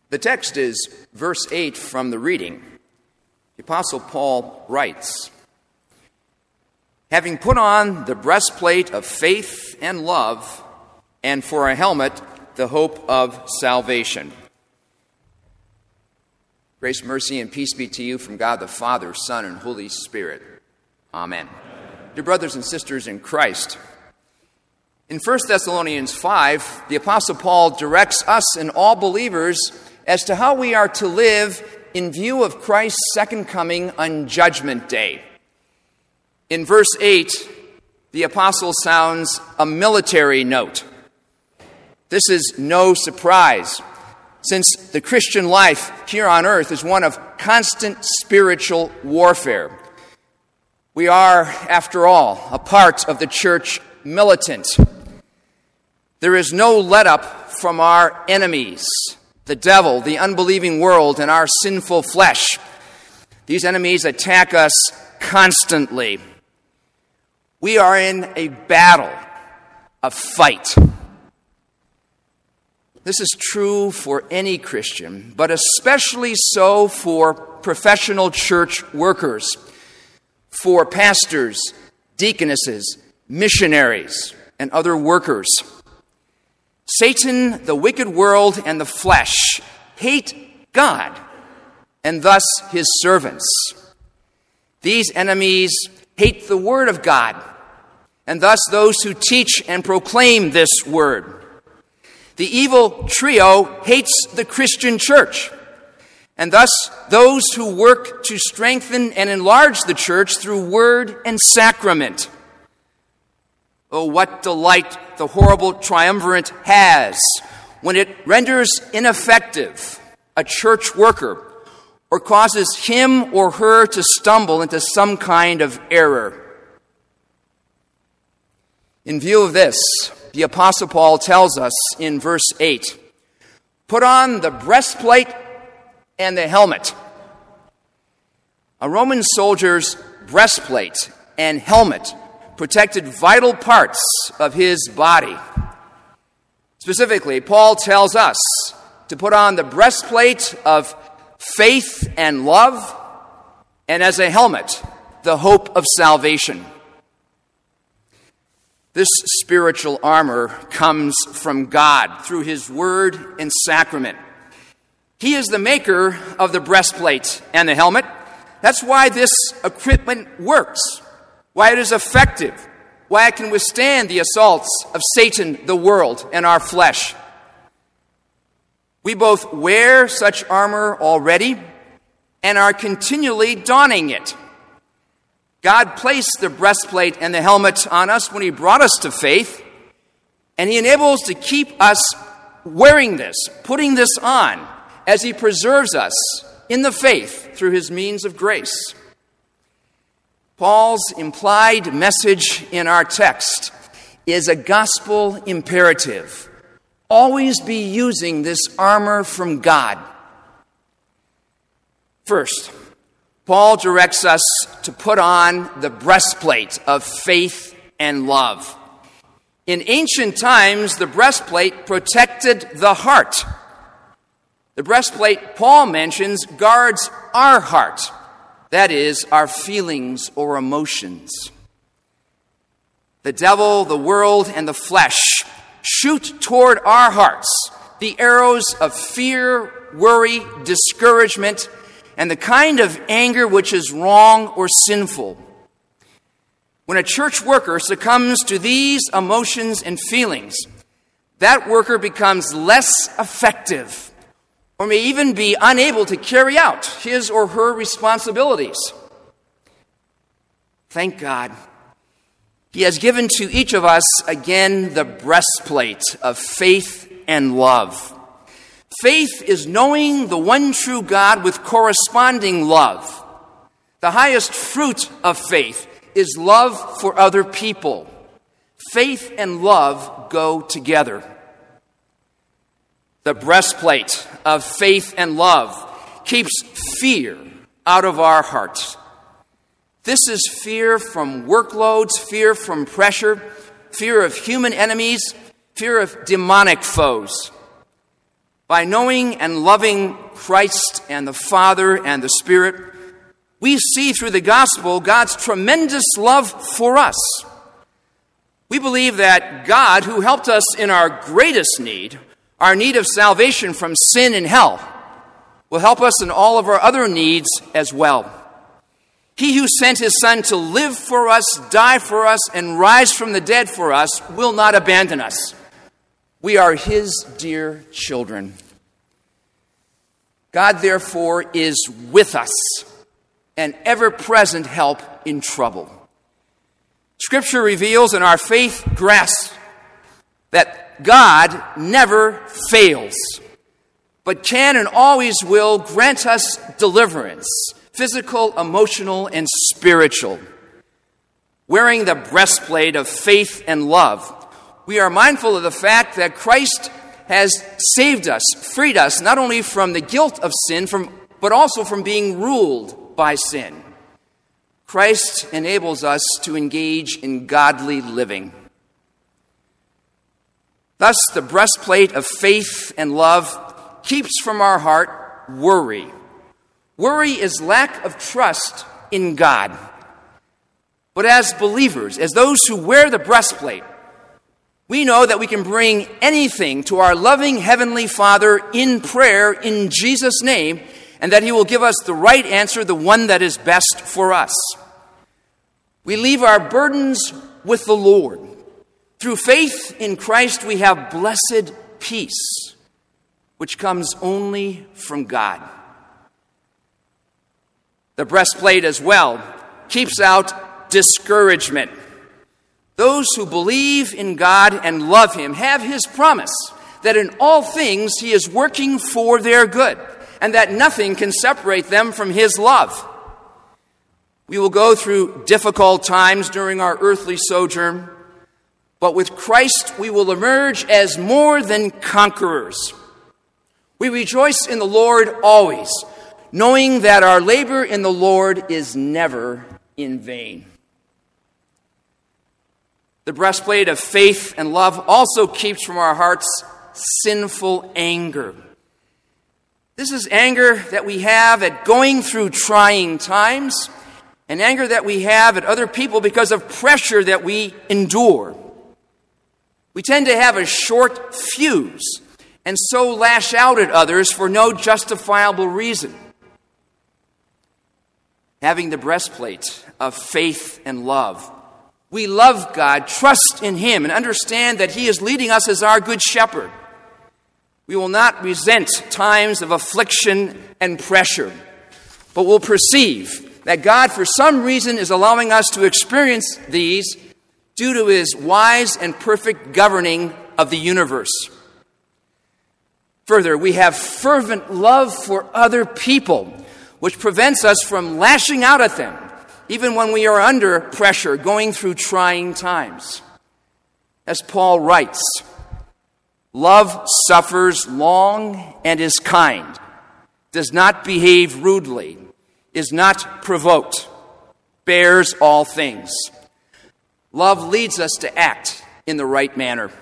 The text is verse 8 from the reading. The Apostle Paul writes, "Having put on the breastplate of faith and love, and for a helmet, the hope of salvation." Grace, mercy, and peace be to you from God the Father, Son, and Holy Spirit. Amen. Dear brothers and sisters in Christ, in 1 Thessalonians 5, the Apostle Paul directs us and all believers as to how we are to live in view of Christ's second coming on Judgment Day. In verse 8, the Apostle sounds a military note. This is no surprise, since the Christian life here on earth is one of constant spiritual warfare. We are, after all, a part of the church militant. There is no let-up from our enemies, the devil, the unbelieving world, and our sinful flesh. These enemies attack us constantly. We are in a battle, a fight. This is true for any Christian, but especially so for professional church workers, for pastors, deaconesses, missionaries, and other workers. Satan, the wicked world, and the flesh hate God and thus his servants. These enemies hate the word of God and thus those who teach and proclaim this word. The evil trio hates the Christian church and thus those who work to strengthen and enlarge the church through word and sacrament. Oh, what delight the horrible triumvirate has when it renders ineffective a church worker or causes him or her to stumble into some kind of error. In view of this, the Apostle Paul tells us in verse 8, "Put on the breastplate and the helmet." A Roman soldier's breastplate and helmet protected vital parts of his body. Specifically, Paul tells us to put on the breastplate of faith and love, and as a helmet, the hope of salvation. This spiritual armor comes from God through his word and sacrament. He is the maker of the breastplate and the helmet. That's why this equipment works, why it is effective, why it can withstand the assaults of Satan, the world, and our flesh. We both wear such armor already and are continually donning it. God placed the breastplate and the helmet on us when he brought us to faith, and he enables to keep us wearing this, putting this on, as he preserves us in the faith through his means of grace. Paul's implied message in our text is a gospel imperative. Always be using this armor from God. First, Paul directs us to put on the breastplate of faith and love. In ancient times, the breastplate protected the heart. The breastplate, Paul mentions, guards our heart. That is, our feelings or emotions. The devil, the world, and the flesh shoot toward our hearts the arrows of fear, worry, discouragement, and the kind of anger which is wrong or sinful. When a church worker succumbs to these emotions and feelings, that worker becomes less effective, or may even be unable to carry out his or her responsibilities. Thank God, he has given to each of us again the breastplate of faith and love. Faith is knowing the one true God with corresponding love. The highest fruit of faith is love for other people. Faith and love go together. The breastplate of faith and love keeps fear out of our hearts. This is fear from workloads, fear from pressure, fear of human enemies, fear of demonic foes. By knowing and loving Christ and the Father and the Spirit, we see through the gospel God's tremendous love for us. We believe that God, who helped us in our greatest need, our need of salvation from sin and hell, will help us in all of our other needs as well. He who sent his Son to live for us, die for us, and rise from the dead for us will not abandon us. We are his dear children. God, therefore, is with us, an ever-present help in trouble. Scripture reveals and our faith grasps that God never fails, but can and always will grant us deliverance, physical, emotional, and spiritual. Wearing the breastplate of faith and love, we are mindful of the fact that Christ has saved us, freed us, not only from the guilt of sin, but also from being ruled by sin. Christ enables us to engage in godly living. Thus, the breastplate of faith and love keeps from our heart worry. Worry is lack of trust in God. But as believers, as those who wear the breastplate, we know that we can bring anything to our loving Heavenly Father in prayer in Jesus' name, and that He will give us the right answer, the one that is best for us. We leave our burdens with the Lord. Through faith in Christ, we have blessed peace, which comes only from God. The breastplate as well keeps out discouragement. Those who believe in God and love Him have His promise that in all things He is working for their good, and that nothing can separate them from His love. We will go through difficult times during our earthly sojourn, but with Christ we will emerge as more than conquerors. We rejoice in the Lord always, knowing that our labor in the Lord is never in vain. The breastplate of faith and love also keeps from our hearts sinful anger. This is anger that we have at going through trying times, and anger that we have at other people because of pressure that we endure. We tend to have a short fuse and so lash out at others for no justifiable reason. Having the breastplate of faith and love, we love God, trust in Him, and understand that He is leading us as our good shepherd. We will not resent times of affliction and pressure, but will perceive that God, for some reason, is allowing us to experience these due to His wise and perfect governing of the universe. Further, we have fervent love for other people, which prevents us from lashing out at them, even when we are under pressure, going through trying times. As Paul writes, love suffers long and is kind, does not behave rudely, is not provoked, bears all things. Love leads us to act in the right manner.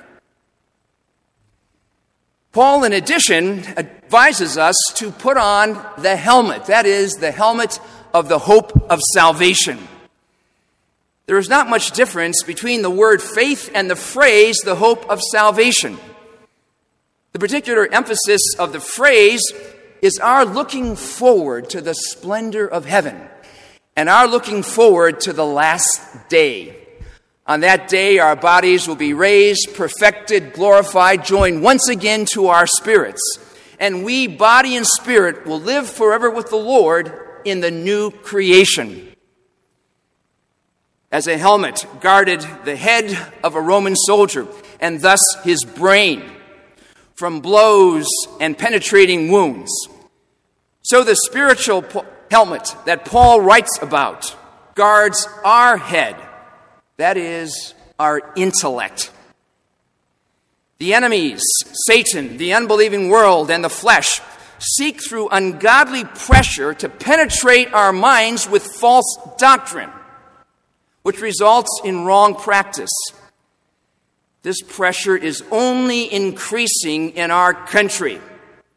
Paul, in addition, advises us to put on the helmet, that is, the helmet of the hope of salvation. There is not much difference between the word faith and the phrase, the hope of salvation. The particular emphasis of the phrase is our looking forward to the splendor of heaven and our looking forward to the last day. On that day, our bodies will be raised, perfected, glorified, joined once again to our spirits. And we, body and spirit, will live forever with the Lord in the new creation. As a helmet guarded the head of a Roman soldier, and thus his brain, from blows and penetrating wounds, so the spiritual helmet that Paul writes about guards our head, that is, our intellect. The enemies, Satan, the unbelieving world, and the flesh, seek through ungodly pressure to penetrate our minds with false doctrine, which results in wrong practice. This pressure is only increasing in our country,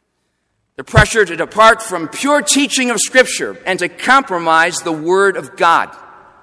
the pressure to depart from pure teaching of Scripture and to compromise the Word of God.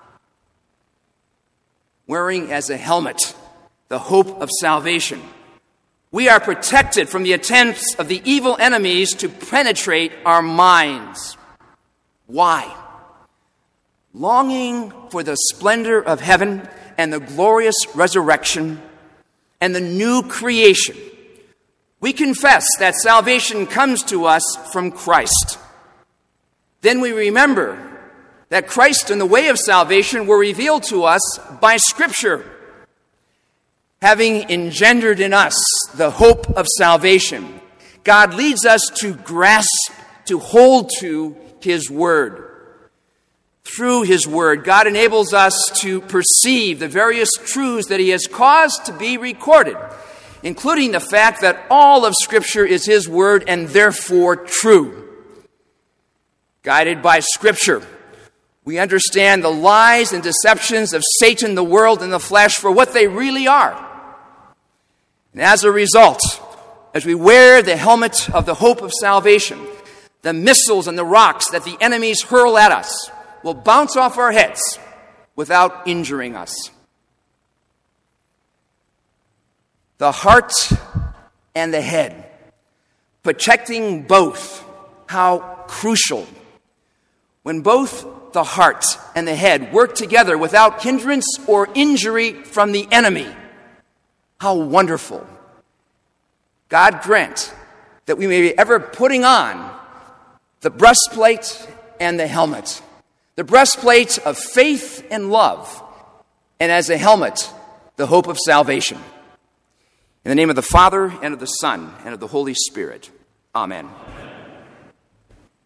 Wearing as a helmet the hope of salvation, we are protected from the attempts of the evil enemies to penetrate our minds. Why? Longing for the splendor of heaven and the glorious resurrection and the new creation, we confess that salvation comes to us from Christ. Then we remember that Christ and the way of salvation were revealed to us by Scripture, having engendered in us the hope of salvation. God leads us to grasp, to hold to His Word. Through His Word, God enables us to perceive the various truths that He has caused to be recorded, including the fact that all of Scripture is His Word and therefore true. Guided by Scripture, we understand the lies and deceptions of Satan, the world, and the flesh for what they really are. And as a result, as we wear the helmet of the hope of salvation, the missiles and the rocks that the enemies hurl at us will bounce off our heads without injuring us. The heart and the head, protecting both, how crucial. When both the heart and the head work together without hindrance or injury from the enemy, how wonderful. God grant that we may be ever putting on the breastplate and the helmet. The breastplate of faith and love, and as a helmet, the hope of salvation. In the name of the Father, and of the Son, and of the Holy Spirit. Amen.